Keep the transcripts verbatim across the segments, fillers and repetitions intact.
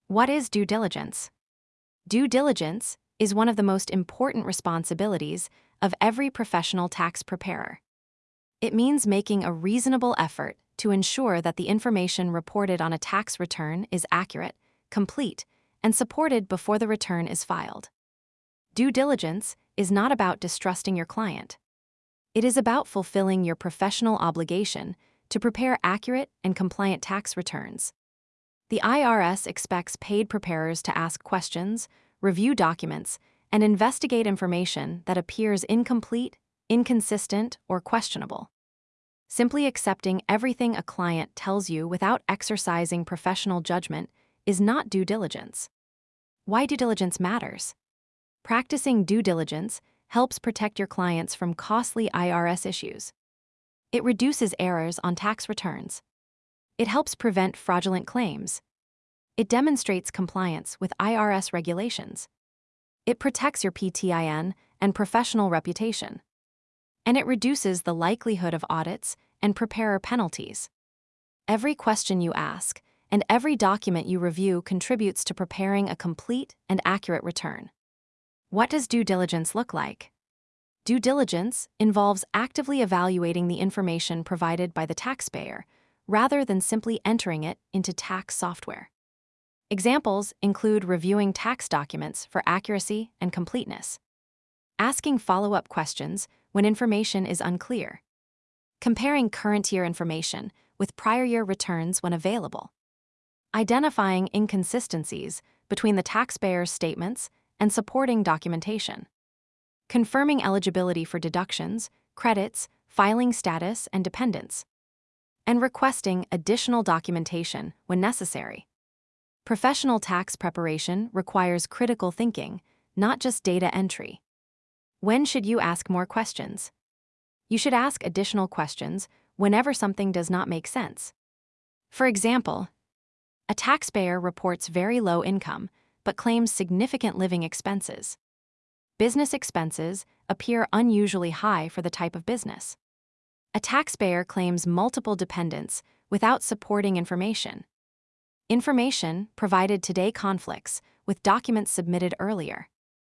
What is due diligence? Due diligence is one of the most important responsibilities of every professional tax preparer. It means making a reasonable effort to ensure that the information reported on a tax return is accurate, complete, and supported before the return is filed. Due diligence is not about distrusting your client. It is about fulfilling your professional obligation to prepare accurate and compliant tax returns. The I R S expects paid preparers to ask questions, review documents, and investigate information that appears incomplete, inconsistent, or questionable. Simply accepting everything a client tells you without exercising professional judgment is not due diligence. Why due diligence matters? Practicing due diligence helps protect your clients from costly I R S issues. It reduces errors on tax returns. It helps prevent fraudulent claims. It demonstrates compliance with I R S regulations. It protects your P T I N and professional reputation. And it reduces the likelihood of audits and preparer penalties. Every question you ask and every document you review contributes to preparing a complete and accurate return. What does due diligence look like? Due diligence involves actively evaluating the information provided by the taxpayer rather than simply entering it into tax software. Examples include reviewing tax documents for accuracy and completeness, asking follow-up questions when information is unclear, comparing current year information with prior year returns when available, identifying inconsistencies between the taxpayer's statements and supporting documentation, confirming eligibility for deductions, credits, filing status, and dependents, and requesting additional documentation when necessary. Professional tax preparation requires critical thinking, not just data entry. When should you ask more questions? You should ask additional questions whenever something does not make sense. For example, a taxpayer reports very low income but claims significant living expenses. Business expenses appear unusually high for the type of business. A taxpayer claims multiple dependents without supporting information. Information provided today conflicts with documents submitted earlier.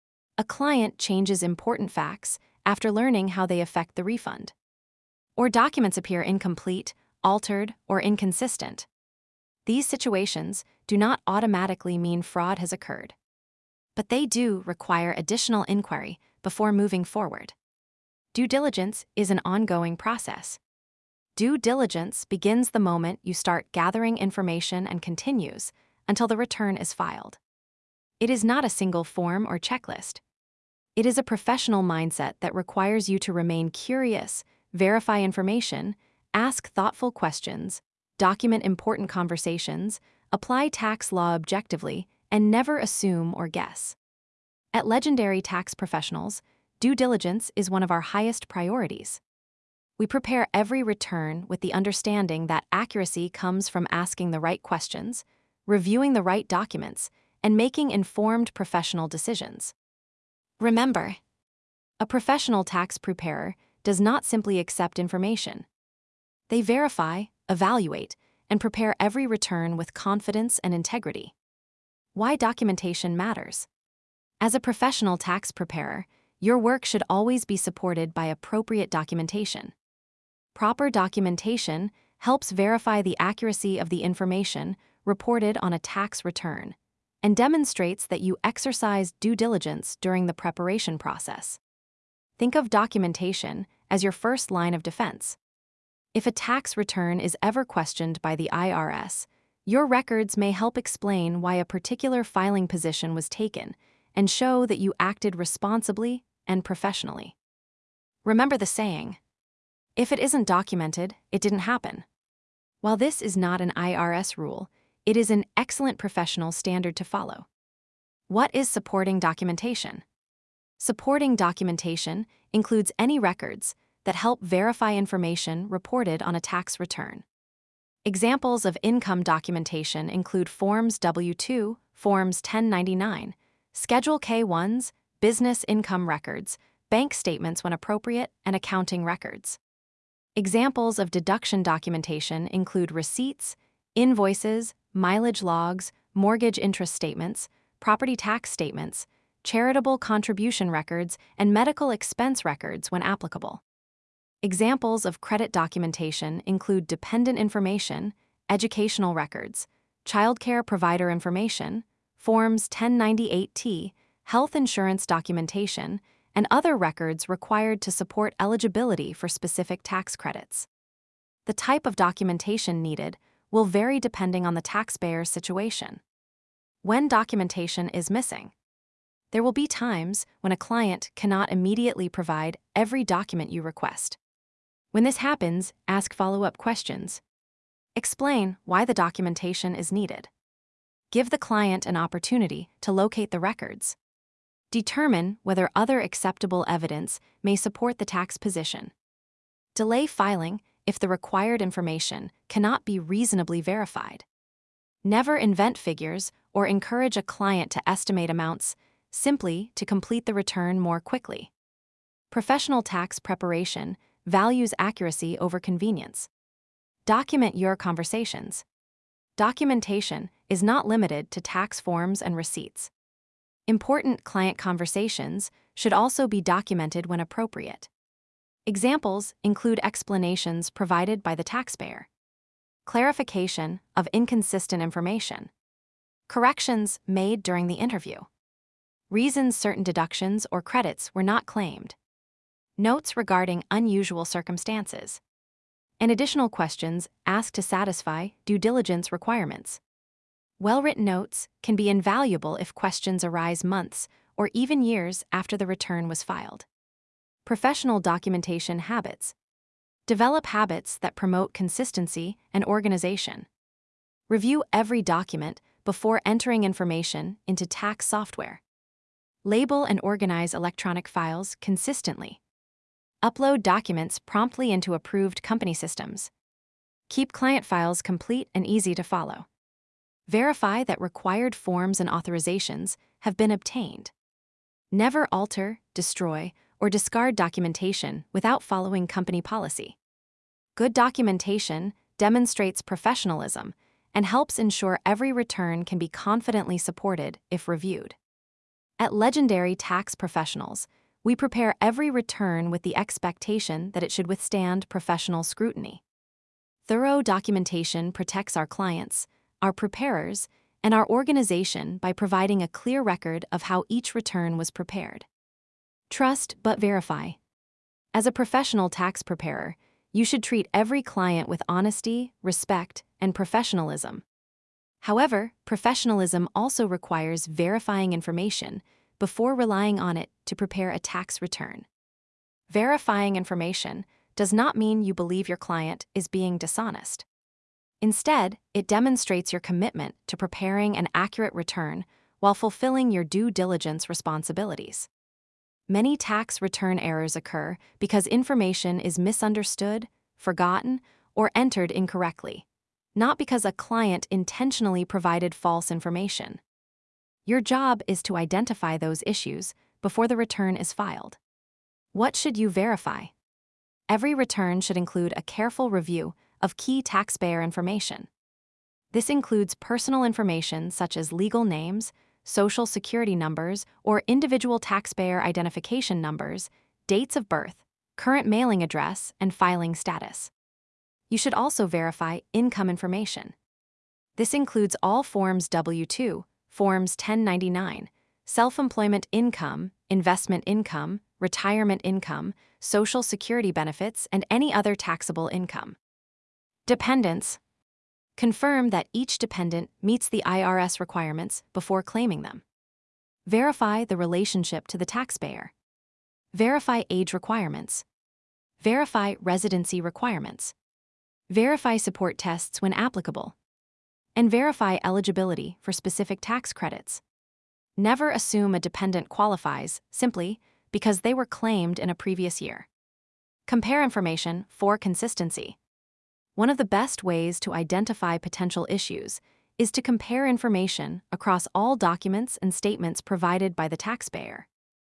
A client changes important facts after learning how they affect the refund. Or documents appear incomplete, altered, or inconsistent. These situations do not automatically mean fraud has occurred. But they do require additional inquiry before moving forward. Due diligence is an ongoing process. Due diligence begins the moment you start gathering information and continues until the return is filed. It is not a single form or checklist. It is a professional mindset that requires you to remain curious, verify information, ask thoughtful questions, document important conversations, apply tax law objectively, and never assume or guess. At Legendary Tax Professionals, due diligence is one of our highest priorities. We prepare every return with the understanding that accuracy comes from asking the right questions, reviewing the right documents, and making informed professional decisions. Remember, a professional tax preparer does not simply accept information. They verify, evaluate, and prepare every return with confidence and integrity. Why documentation matters? As a professional tax preparer, your work should always be supported by appropriate documentation. Proper documentation helps verify the accuracy of the information reported on a tax return and demonstrates that you exercised due diligence during the preparation process. Think of documentation as your first line of defense. If a tax return is ever questioned by the I R S, your records may help explain why a particular filing position was taken and show that you acted responsibly and professionally. Remember the saying, if it isn't documented, it didn't happen. While this is not an I R S rule, it is an excellent professional standard to follow. What is supporting documentation? Supporting documentation includes any records that help verify information reported on a tax return. Examples of income documentation include Forms W two, Forms ten ninety-nine, Schedule K ones, business income records, bank statements when appropriate, and accounting records. Examples of deduction documentation include receipts, invoices, mileage logs, mortgage interest statements, property tax statements, charitable contribution records, and medical expense records when applicable. Examples of credit documentation include dependent information, educational records, childcare provider information, Forms ten ninety-eight T, health insurance documentation, and other records required to support eligibility for specific tax credits. The type of documentation needed will vary depending on the taxpayer's situation. When documentation is missing, there will be times when a client cannot immediately provide every document you request. When this happens, ask follow-up questions. Explain why the documentation is needed. Give the client an opportunity to locate the records. Determine whether other acceptable evidence may support the tax position. Delay filing if the required information cannot be reasonably verified. Never invent figures or encourage a client to estimate amounts simply to complete the return more quickly. Professional tax preparation values accuracy over convenience. Document your conversations. Documentation is not limited to tax forms and receipts. Important client conversations should also be documented when appropriate. Examples include explanations provided by the taxpayer, clarification of inconsistent information, corrections made during the interview, reasons certain deductions or credits were not claimed, notes regarding unusual circumstances, and additional questions asked to satisfy due diligence requirements. Well-written notes can be invaluable if questions arise months or even years after the return was filed. Professional documentation habits. Develop habits that promote consistency and organization. Review every document before entering information into tax software. Label and organize electronic files consistently. Upload documents promptly into approved company systems. Keep client files complete and easy to follow. Verify that required forms and authorizations have been obtained. Never alter, destroy, or discard documentation without following company policy. Good documentation demonstrates professionalism and helps ensure every return can be confidently supported if reviewed. At Legendary Tax Professionals, we prepare every return with the expectation that it should withstand professional scrutiny. Thorough documentation protects our clients, our preparers, and our organization by providing a clear record of how each return was prepared. Trust but verify. As a professional tax preparer, you should treat every client with honesty, respect, and professionalism. However, professionalism also requires verifying information before relying on it to prepare a tax return. Verifying information does not mean you believe your client is being dishonest. Instead, it demonstrates your commitment to preparing an accurate return while fulfilling your due diligence responsibilities. Many tax return errors occur because information is misunderstood, forgotten, or entered incorrectly, not because a client intentionally provided false information. Your job is to identify those issues before the return is filed. What should you verify? Every return should include a careful review of key taxpayer information. This includes personal information such as legal names, social security numbers, or individual taxpayer identification numbers, dates of birth, current mailing address, and filing status. You should also verify income information. This includes all Forms W two, Forms ten ninety-nine, self-employment income, investment income, retirement income, social security benefits, and any other taxable income. Dependents. Confirm that each dependent meets the I R S requirements before claiming them. Verify the relationship to the taxpayer. Verify age requirements. Verify residency requirements. Verify support tests when applicable. And verify eligibility for specific tax credits. Never assume a dependent qualifies simply because they were claimed in a previous year. Compare information for consistency. One of the best ways to identify potential issues is to compare information across all documents and statements provided by the taxpayer.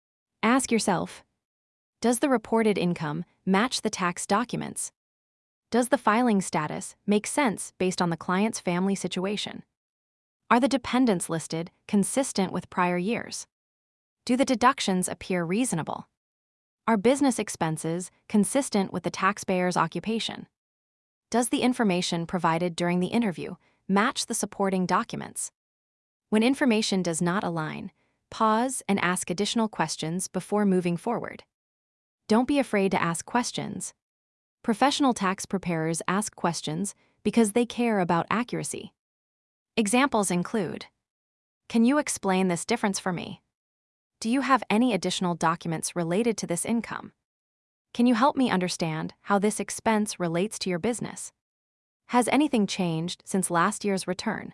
Ask yourself, does the reported income match the tax documents? Does the filing status make sense based on the client's family situation? Are the dependents listed consistent with prior years? Do the deductions appear reasonable? Are business expenses consistent with the taxpayer's occupation? Does the information provided during the interview match the supporting documents? When information does not align, pause and ask additional questions before moving forward. Don't be afraid to ask questions. Professional tax preparers ask questions because they care about accuracy. Examples include: can you explain this difference for me? Do you have any additional documents related to this income? Can you help me understand how this expense relates to your business? Has anything changed since last year's return?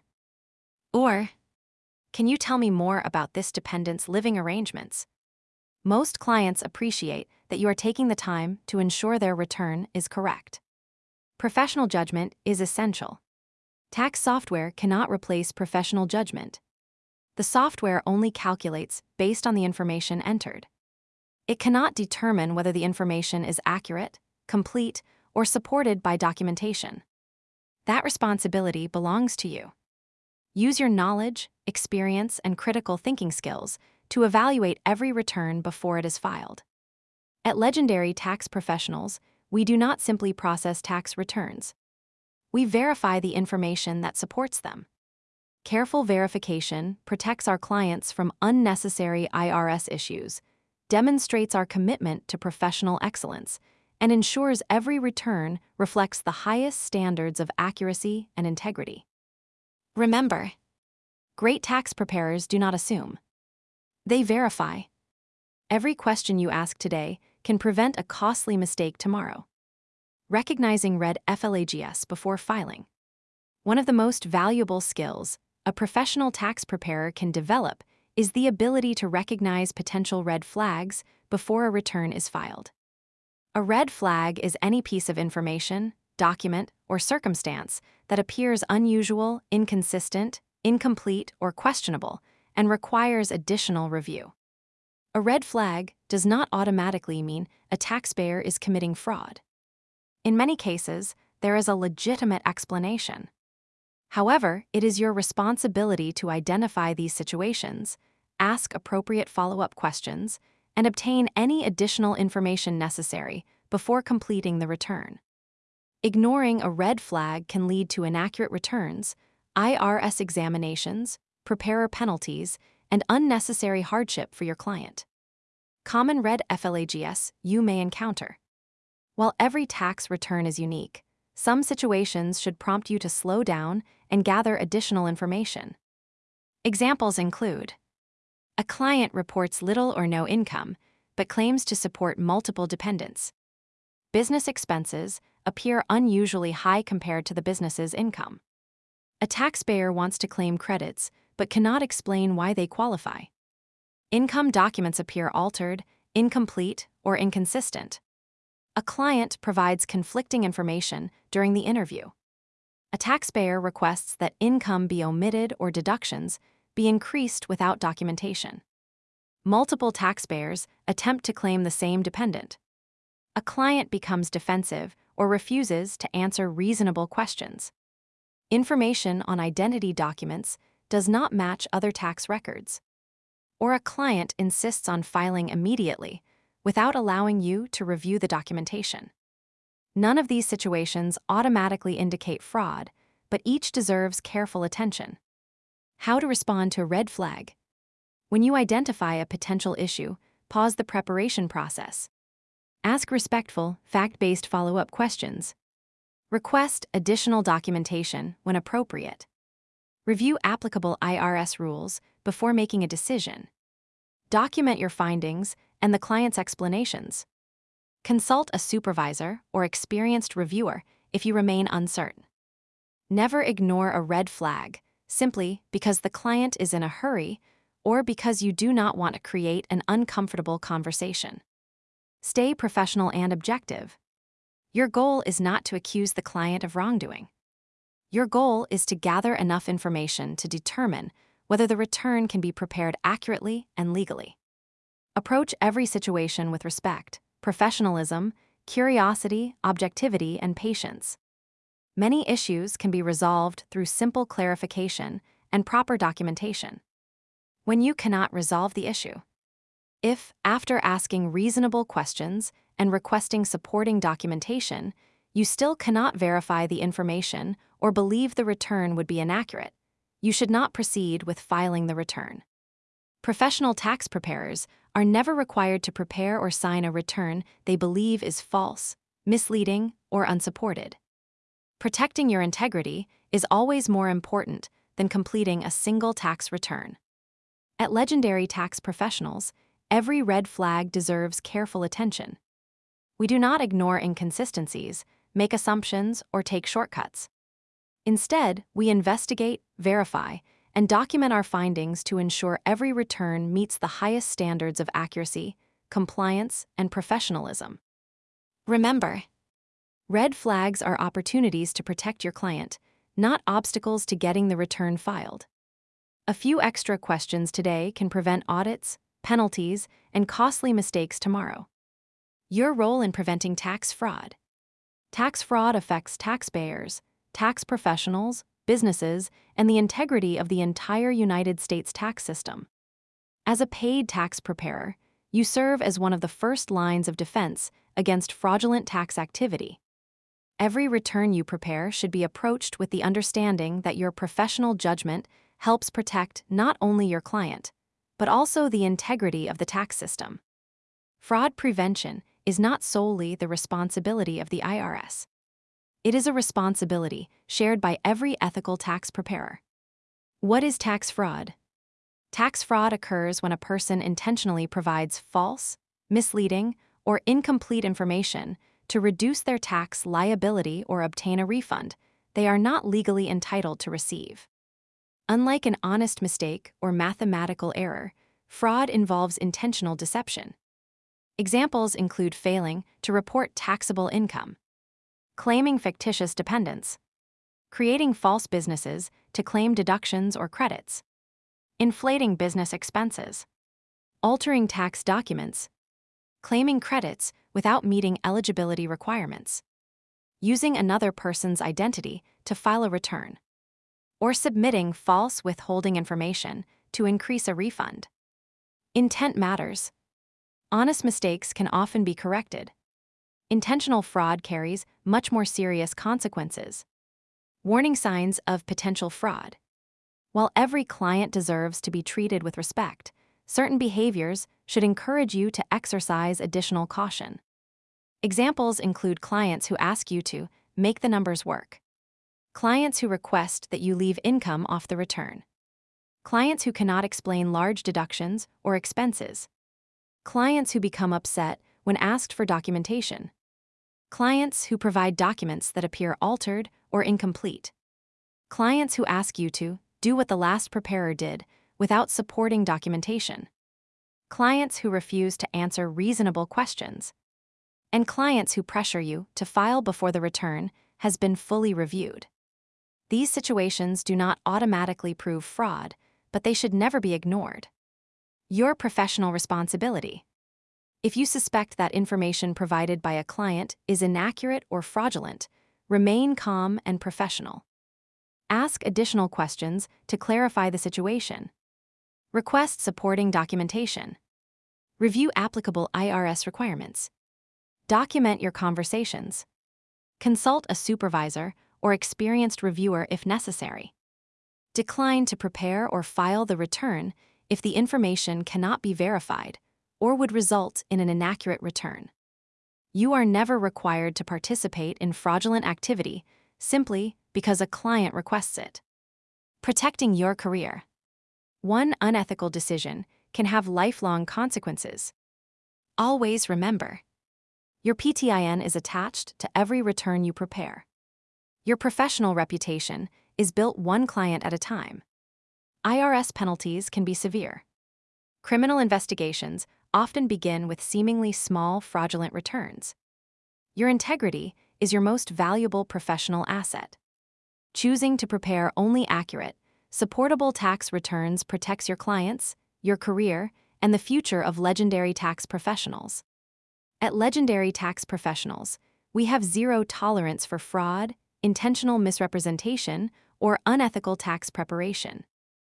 Or, can you tell me more about this dependent's living arrangements? Most clients appreciate that you are taking the time to ensure their return is correct. Professional judgment is essential. Tax software cannot replace professional judgment. The software only calculates based on the information entered. It cannot determine whether the information is accurate, complete, or supported by documentation. That responsibility belongs to you. Use your knowledge, experience, and critical thinking skills to evaluate every return before it is filed. At Legendary Tax Professionals, we do not simply process tax returns. We verify the information that supports them. Careful verification protects our clients from unnecessary I R S issues, demonstrates our commitment to professional excellence, and ensures every return reflects the highest standards of accuracy and integrity. Remember, great tax preparers do not assume. They verify. Every question you ask today can prevent a costly mistake tomorrow. Recognizing red flags before filing. One of the most valuable skills a professional tax preparer can develop is the ability to recognize potential red flags before a return is filed. A red flag is any piece of information, document, or circumstance that appears unusual, inconsistent, incomplete, or questionable and requires additional review. A red flag does not automatically mean a taxpayer is committing fraud. In many cases, there is a legitimate explanation. However, it is your responsibility to identify these situations, ask appropriate follow-up questions, and obtain any additional information necessary before completing the return. Ignoring a red flag can lead to inaccurate returns, I R S examinations, preparer penalties, and unnecessary hardship for your client. Common red flags you may encounter. While every tax return is unique, some situations should prompt you to slow down and gather additional information. Examples include: a client reports little or no income, but claims to support multiple dependents. Business expenses appear unusually high compared to the business's income. A taxpayer wants to claim credits, but cannot explain why they qualify. Income documents appear altered, incomplete, or inconsistent. A client provides conflicting information during the interview. A taxpayer requests that income be omitted or deductions be increased without documentation. Multiple taxpayers attempt to claim the same dependent. A client becomes defensive or refuses to answer reasonable questions. Information on identity documents does not match other tax records. Or a client insists on filing immediately without allowing you to review the documentation. None of these situations automatically indicate fraud, but each deserves careful attention. How to respond to a red flag. When you identify a potential issue, pause the preparation process. Ask respectful, fact-based follow-up questions. Request additional documentation when appropriate. Review applicable I R S rules before making a decision. Document your findings and the client's explanations. Consult a supervisor or experienced reviewer if you remain uncertain. Never ignore a red flag simply because the client is in a hurry or because you do not want to create an uncomfortable conversation. Stay professional and objective. Your goal is not to accuse the client of wrongdoing. Your goal is to gather enough information to determine whether the return can be prepared accurately and legally. Approach every situation with respect, professionalism, curiosity, objectivity, and patience. Many issues can be resolved through simple clarification and proper documentation. When you cannot resolve the issue. If, after asking reasonable questions and requesting supporting documentation, you still cannot verify the information or believe the return would be inaccurate, you should not proceed with filing the return. Professional tax preparers are never required to prepare or sign a return they believe is false, misleading, or unsupported. Protecting your integrity is always more important than completing a single tax return. At Legendary Tax Professionals, every red flag deserves careful attention. We do not ignore inconsistencies, make assumptions, or take shortcuts. Instead, we investigate, verify, and document our findings to ensure every return meets the highest standards of accuracy, compliance, and professionalism. Remember, red flags are opportunities to protect your client, not obstacles to getting the return filed. A few extra questions today can prevent audits, penalties, and costly mistakes tomorrow. Your role in preventing tax fraud. Tax fraud affects taxpayers, tax professionals, businesses, and the integrity of the entire United States tax system. As a paid tax preparer, you serve as one of the first lines of defense against fraudulent tax activity. Every return you prepare should be approached with the understanding that your professional judgment helps protect not only your client, but also the integrity of the tax system. Fraud prevention is not solely the responsibility of the I R S. It is a responsibility shared by every ethical tax preparer. What is tax fraud? Tax fraud occurs when a person intentionally provides false, misleading, or incomplete information to reduce their tax liability or obtain a refund they are not legally entitled to receive. Unlike an honest mistake or mathematical error, fraud involves intentional deception. Examples include failing to report taxable income, claiming fictitious dependents, creating false businesses to claim deductions or credits, inflating business expenses, altering tax documents, claiming credits without meeting eligibility requirements, using another person's identity to file a return, or submitting false withholding information to increase a refund. Intent matters. Honest mistakes can often be corrected. Intentional fraud carries much more serious consequences. Warning signs of potential fraud. While every client deserves to be treated with respect, certain behaviors should encourage you to exercise additional caution. Examples include clients who ask you to make the numbers work, clients who request that you leave income off the return, clients who cannot explain large deductions or expenses, clients who become upset when asked for documentation, clients who provide documents that appear altered or incomplete, clients who ask you to do what the last preparer did without supporting documentation, clients who refuse to answer reasonable questions, and clients who pressure you to file before the return has been fully reviewed. These situations do not automatically prove fraud, but they should never be ignored. Your professional responsibility. If you suspect that information provided by a client is inaccurate or fraudulent, remain calm and professional. Ask additional questions to clarify the situation. Request supporting documentation. Review applicable I R S requirements. Document your conversations. Consult a supervisor or experienced reviewer if necessary. Decline to prepare or file the return if the information cannot be verified or would result in an inaccurate return. You are never required to participate in fraudulent activity simply because a client requests it. Protecting your career. One unethical decision can have lifelong consequences. Always remember, your P T I N is attached to every return you prepare. Your professional reputation is built one client at a time. I R S penalties can be severe. Criminal investigations often begin with seemingly small fraudulent returns. Your integrity is your most valuable professional asset. Choosing to prepare only accurate, supportable tax returns protects your clients, your career, and the future of Legendary Tax Professionals. At Legendary Tax Professionals, we have zero tolerance for fraud, intentional misrepresentation, or unethical tax preparation.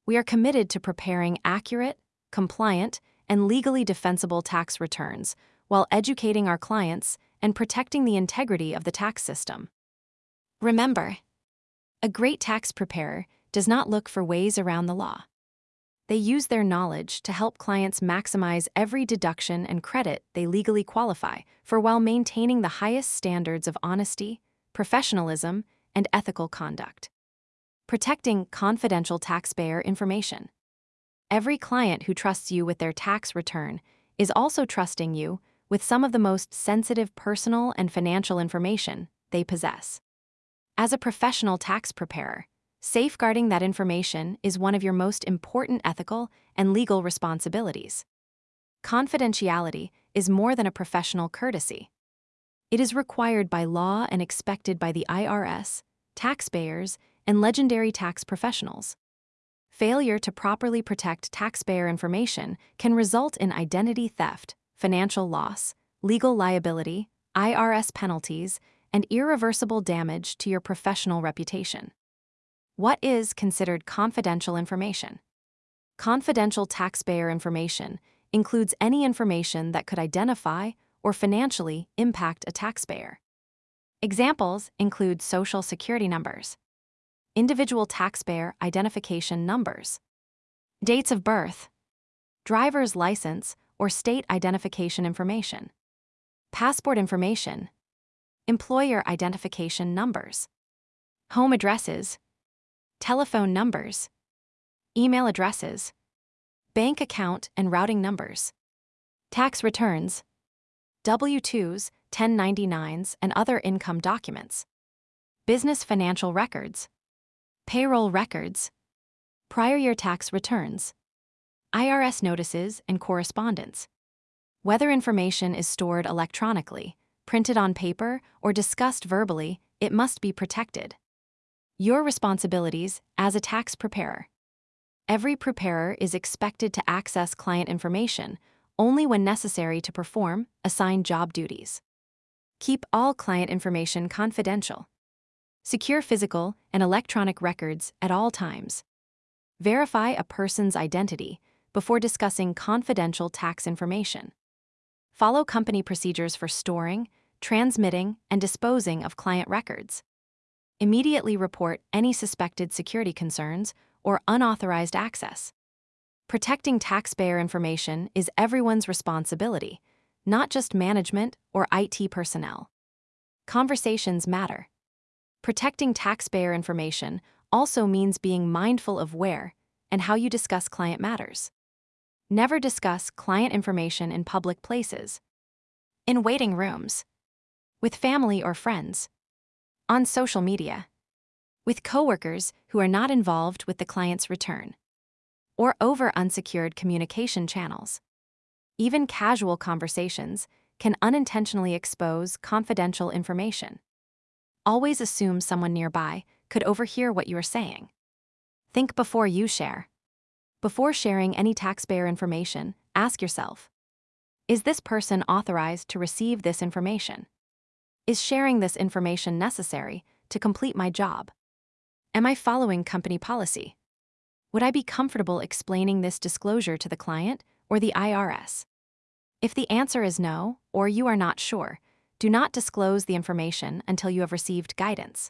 We are committed to preparing accurate, compliant, and legally defensible tax returns while educating our clients and protecting the integrity of the tax system. Remember, a great tax preparer does not look for ways around the law. They use their knowledge to help clients maximize every deduction and credit they legally qualify for while maintaining the highest standards of honesty, professionalism, and ethical conduct. Protecting confidential taxpayer information. Every client who trusts you with their tax return is also trusting you with some of the most sensitive personal and financial information they possess. As a professional tax preparer, safeguarding that information is one of your most important ethical and legal responsibilities. Confidentiality is more than a professional courtesy. It is required by law and expected by the I R S, taxpayers, and legendary tax professionals. Failure to properly protect taxpayer information can result in identity theft, financial loss, legal liability, I R S penalties, and irreversible damage to your professional reputation. What is considered confidential information? Confidential taxpayer information includes any information that could identify or financially impact a taxpayer. Examples include Social Security numbers, individual taxpayer identification numbers, dates of birth, driver's license or state identification information, passport information, employer identification numbers, home addresses, telephone numbers, email addresses, bank account and routing numbers, tax returns, W two's, ten ninety-nines, and other income documents, business financial records, payroll records, prior year tax returns, I R S notices and correspondence. Whether information is stored electronically, printed on paper, or discussed verbally, it must be protected. Your responsibilities as a tax preparer. Every preparer is expected to access client information only when necessary to perform assigned job duties. Keep all client information confidential. Secure physical and electronic records at all times. Verify a person's identity before discussing confidential tax information. Follow company procedures for storing, transmitting, and disposing of client records. Immediately report any suspected security concerns or unauthorized access. Protecting taxpayer information is everyone's responsibility, not just management or I T personnel. Conversations matter. Protecting taxpayer information also means being mindful of where and how you discuss client matters. Never discuss client information in public places, in waiting rooms, with family or friends, on social media, with coworkers who are not involved with the client's return, or over unsecured communication channels. Even casual conversations can unintentionally expose confidential information. Always assume someone nearby could overhear what you are saying. Think before you share. Before sharing any taxpayer information, ask yourself, is this person authorized to receive this information? Is sharing this information necessary to complete my job? Am I following company policy? Would I be comfortable explaining this disclosure to the client or the I R S? If the answer is no, or you are not sure, do not disclose the information until you have received guidance.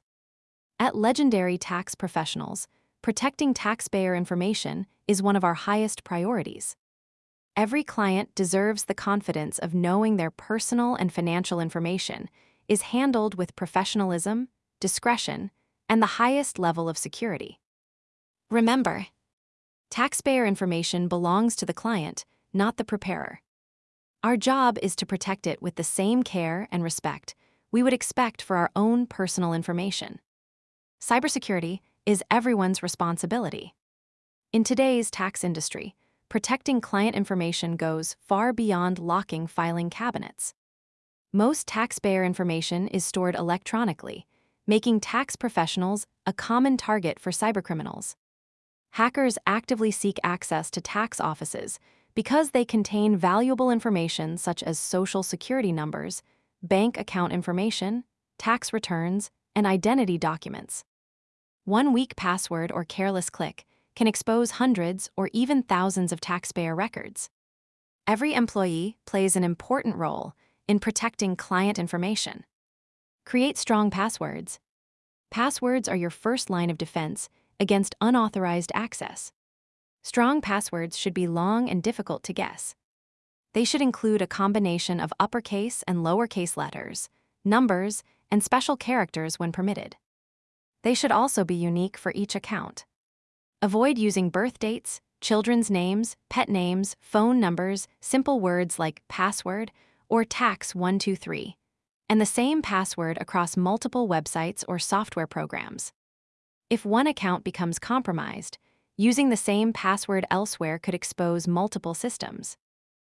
At Legendary Tax Professionals, protecting taxpayer information is one of our highest priorities. Every client deserves the confidence of knowing their personal and financial information is handled with professionalism, discretion, and the highest level of security. Remember, taxpayer information belongs to the client, not the preparer. Our job is to protect it with the same care and respect we would expect for our own personal information. Cybersecurity is everyone's responsibility. In today's tax industry, protecting client information goes far beyond locking filing cabinets. Most taxpayer information is stored electronically, making tax professionals a common target for cybercriminals. Hackers actively seek access to tax offices because they contain valuable information such as social security numbers, bank account information, tax returns, and identity documents. One weak password or careless click can expose hundreds or even thousands of taxpayer records. Every employee plays an important role in protecting client information. Create strong passwords. Passwords are your first line of defense against unauthorized access. Strong passwords should be long and difficult to guess. They should include a combination of uppercase and lowercase letters, numbers, and special characters when permitted. They should also be unique for each account. Avoid using birth dates, children's names, pet names, phone numbers, simple words like password or tax one two three, and the same password across multiple websites or software programs. If one account becomes compromised, using the same password elsewhere could expose multiple systems.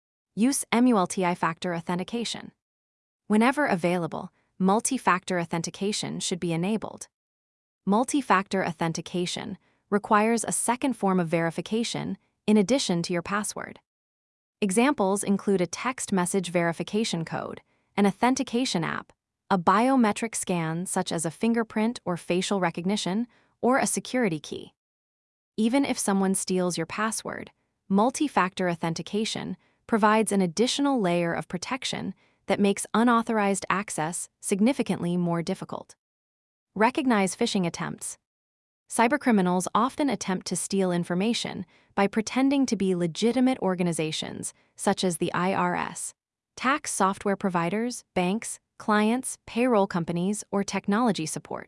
Use multi-factor authentication. Whenever available, multi-factor authentication should be enabled. Multi-factor authentication requires a second form of verification in addition to your password. Examples include a text message verification code, an authentication app, a biometric scan such as a fingerprint or facial recognition, or a security key. Even if someone steals your password, multi-factor authentication provides an additional layer of protection that makes unauthorized access significantly more difficult. Recognize phishing attempts. Cybercriminals often attempt to steal information by pretending to be legitimate organizations such as the I R S, tax software providers, banks, clients, payroll companies, or technology support.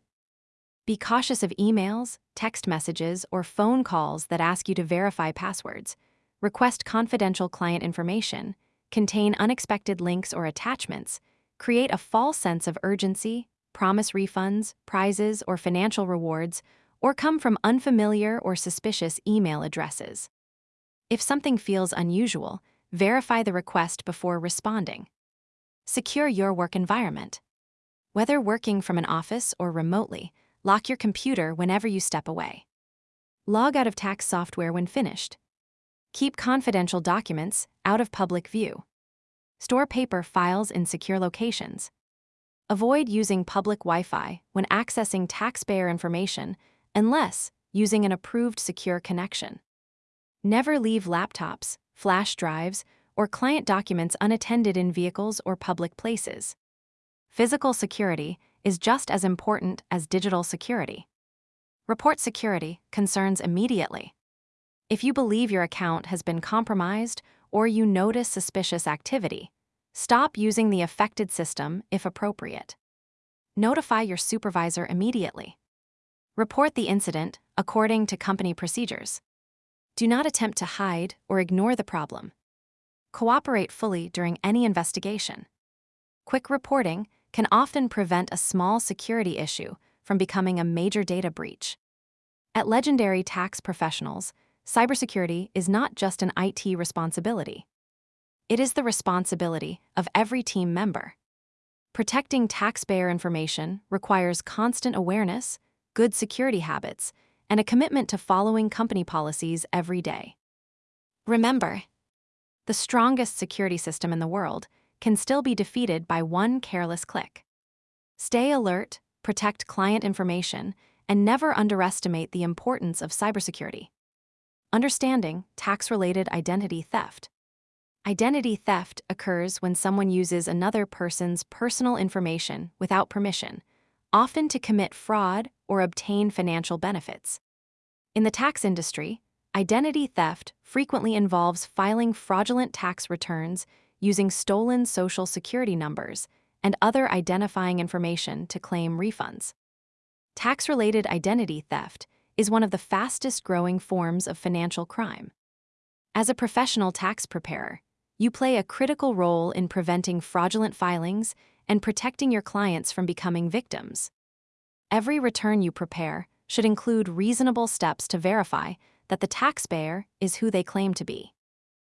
Be cautious of emails, text messages, or phone calls that ask you to verify passwords, request confidential client information, contain unexpected links or attachments, create a false sense of urgency, promise refunds, prizes, or financial rewards, or come from unfamiliar or suspicious email addresses. If something feels unusual, verify the request before responding. Secure your work environment. Whether working from an office or remotely, lock your computer whenever you step away. Log out of tax software when finished. Keep confidential documents out of public view. Store paper files in secure locations. Avoid using public Wi-Fi when accessing taxpayer information unless using an approved secure connection. Never leave laptops, flash drives, or client documents unattended in vehicles or public places. Physical security is just as important as digital security. Report security concerns immediately. If you believe your account has been compromised or you notice suspicious activity, stop using the affected system if appropriate. Notify your supervisor immediately. Report the incident according to company procedures. Do not attempt to hide or ignore the problem. Cooperate fully during any investigation. Quick reporting can often prevent a small security issue from becoming a major data breach. At Legendary Tax Professionals, cybersecurity is not just an I T responsibility. It is the responsibility of every team member. Protecting taxpayer information requires constant awareness, good security habits, and a commitment to following company policies every day. Remember, the strongest security system in the world can still be defeated by one careless click. Stay alert, protect client information, and never underestimate the importance of cybersecurity. Understanding tax-related identity theft. Identity theft occurs when someone uses another person's personal information without permission, often to commit fraud or obtain financial benefits. In the tax industry, identity theft frequently involves filing fraudulent tax returns using stolen social security numbers and other identifying information to claim refunds. Tax-related identity theft is one of the fastest-growing forms of financial crime. As a professional tax preparer, you play a critical role in preventing fraudulent filings and protecting your clients from becoming victims. Every return you prepare should include reasonable steps to verify that the taxpayer is who they claim to be.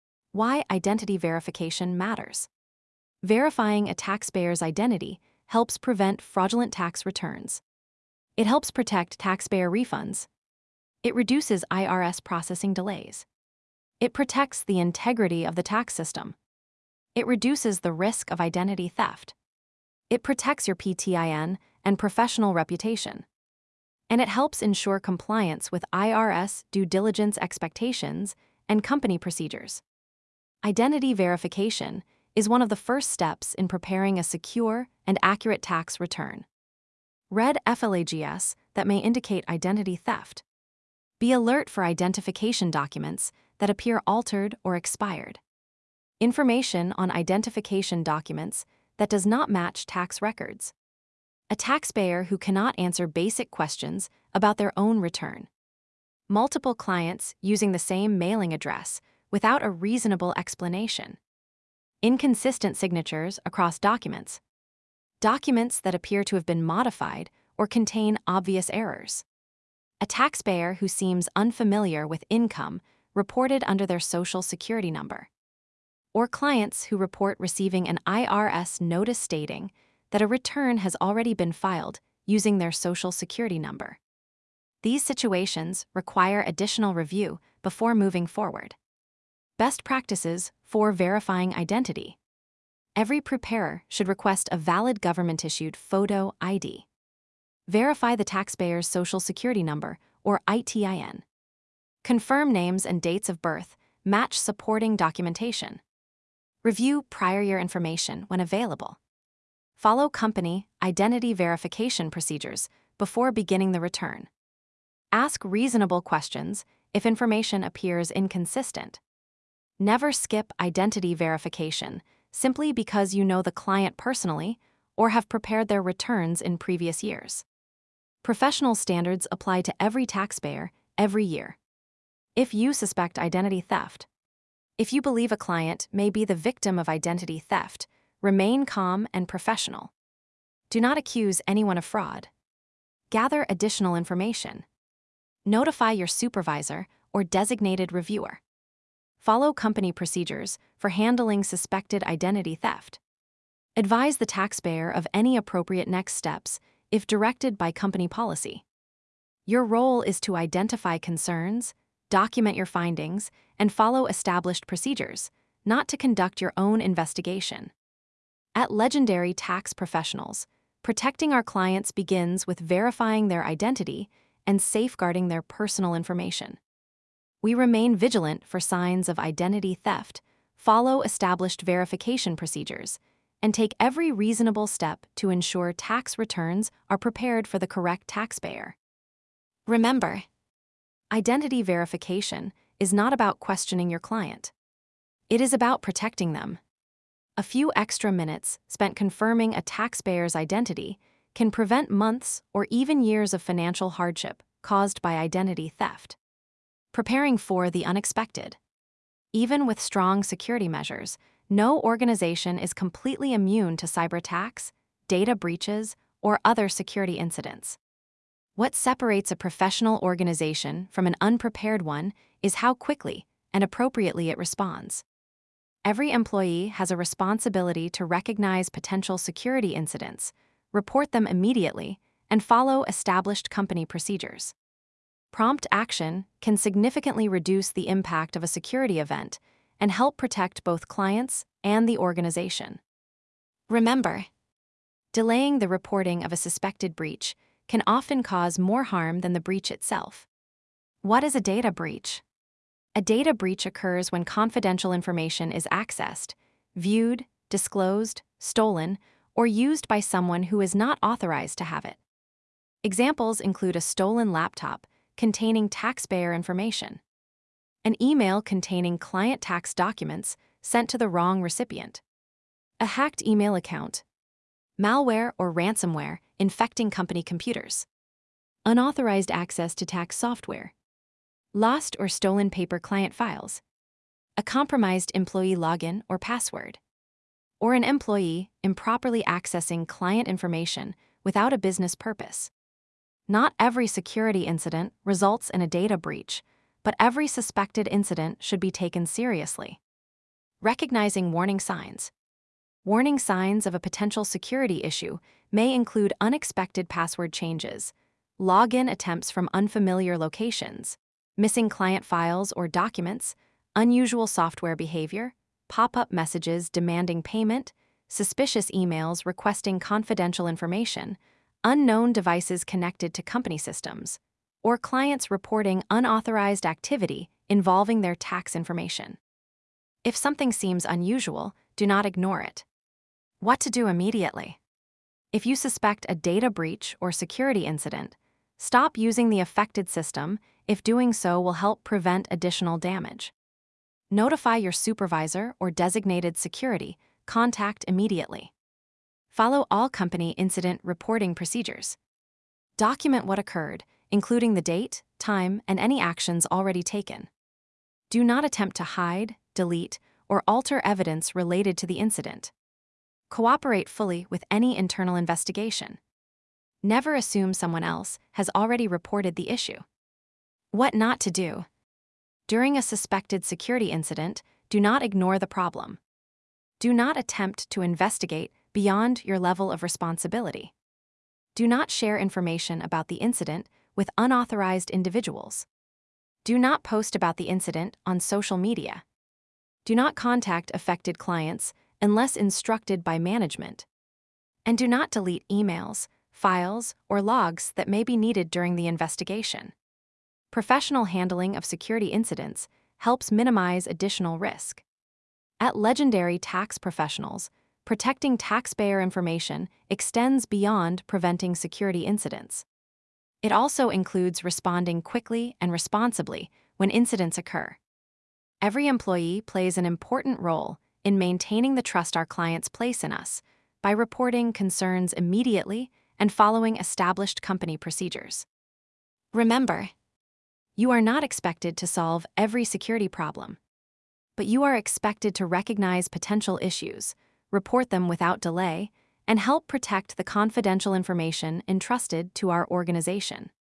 Why identity verification matters. Verifying a taxpayer's identity helps prevent fraudulent tax returns. It helps protect taxpayer refunds. It reduces I R S processing delays. It protects the integrity of the tax system. It reduces the risk of identity theft. It protects your P T I N and professional reputation. and it helps ensure compliance with I R S due diligence expectations and company procedures. Identity verification is one of the first steps in preparing a secure and accurate tax return. Red flags that may indicate identity theft. Be alert for identification documents that appear altered or expired. Information on identification documents that does not match tax records. A taxpayer who cannot answer basic questions about their own return. Multiple clients using the same mailing address without a reasonable explanation. Inconsistent signatures across documents. Documents that appear to have been modified or contain obvious errors. A taxpayer who seems unfamiliar with income reported under their Social Security number. Or clients who report receiving an I R S notice stating that a return has already been filed using their Social Security number. These situations require additional review before moving forward. Best practices for verifying identity. Every preparer should request a valid government-issued photo I D. Verify the taxpayer's Social Security number, or I T I N. Confirm names and dates of birth match supporting documentation. Review prior year information when available. Follow company identity verification procedures before beginning the return. Ask reasonable questions if information appears inconsistent. Never skip identity verification simply because you know the client personally or have prepared their returns in previous years. Professional standards apply to every taxpayer every year. If you suspect identity theft, if you believe a client may be the victim of identity theft, remain calm and professional. Do not accuse anyone of fraud. Gather additional information. Notify your supervisor or designated reviewer. Follow company procedures for handling suspected identity theft. Advise the taxpayer of any appropriate next steps if directed by company policy. Your role is to identify concerns, document your findings, and follow established procedures, not to conduct your own investigation. At Legendary Tax Professionals, protecting our clients begins with verifying their identity and safeguarding their personal information. We remain vigilant for signs of identity theft, follow established verification procedures, and take every reasonable step to ensure tax returns are prepared for the correct taxpayer. Remember, identity verification is not about questioning your client. It is about protecting them. A few extra minutes spent confirming a taxpayer's identity can prevent months or even years of financial hardship caused by identity theft. Preparing for the unexpected. Even with strong security measures, no organization is completely immune to cyber attacks, data breaches, or other security incidents. What separates a professional organization from an unprepared one is how quickly and appropriately it responds. Every employee has a responsibility to recognize potential security incidents, report them immediately, and follow established company procedures. Prompt action can significantly reduce the impact of a security event and help protect both clients and the organization. Remember, delaying the reporting of a suspected breach can often cause more harm than the breach itself. What is a data breach? A data breach occurs when confidential information is accessed, viewed, disclosed, stolen, or used by someone who is not authorized to have it. Examples include a stolen laptop containing taxpayer information, an email containing client tax documents sent to the wrong recipient, a hacked email account, malware or ransomware infecting company computers, unauthorized access to tax software, lost or stolen paper client files, a compromised employee login or password, or an employee improperly accessing client information without a business purpose. Not every security incident results in a data breach, but every suspected incident should be taken seriously. Recognizing warning signs. Warning signs of a potential security issue may include unexpected password changes, login attempts from unfamiliar locations, missing client files or documents, unusual software behavior, pop-up messages demanding payment, suspicious emails requesting confidential information, unknown devices connected to company systems, or clients reporting unauthorized activity involving their tax information. If something seems unusual, do not ignore it. What to do immediately? If you suspect a data breach or security incident, stop using the affected system if doing so will help prevent additional damage. Notify your supervisor or designated security contact immediately. Follow all company incident reporting procedures. Document what occurred, including the date, time, and any actions already taken. Do not attempt to hide, delete, or alter evidence related to the incident. Cooperate fully with any internal investigation. Never assume someone else has already reported the issue. What not to do? During a suspected security incident, do not ignore the problem. Do not attempt to investigate beyond your level of responsibility. Do not share information about the incident with unauthorized individuals. Do not post about the incident on social media. Do not contact affected clients unless instructed by management. And do not delete emails, files, or logs that may be needed during the investigation. Professional handling of security incidents helps minimize additional risk. At Legendary Tax Professionals, protecting taxpayer information extends beyond preventing security incidents. It also includes responding quickly and responsibly when incidents occur. Every employee plays an important role in maintaining the trust our clients place in us by reporting concerns immediately and following established company procedures. Remember, you are not expected to solve every security problem, but you are expected to recognize potential issues, report them without delay, and help protect the confidential information entrusted to our organization.